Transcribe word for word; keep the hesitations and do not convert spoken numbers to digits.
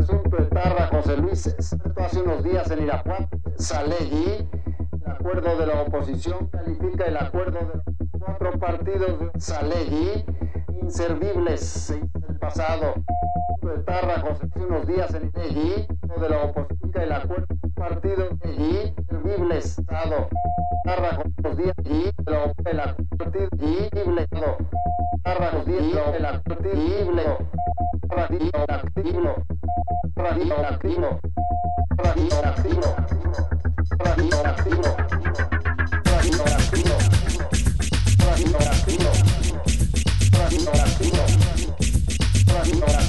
asunto de Tarra, José Luis, hace unos días en Irapuato, Salegui, el acuerdo de la oposición califica el acuerdo de los cuatro partidos de Salegui inservibles el pasado. De Tarra, José Luis, unos días en Salegui, de la oposición el acuerdo de los partidos de inservibles pasado. Tarra, José Luis, unos días y el acuerdo inservible Tarra, los días el acuerdo inservible Radio activo, radio activo, radio activo, radio activo, radio activo, radio activo, radio activo, radio activo.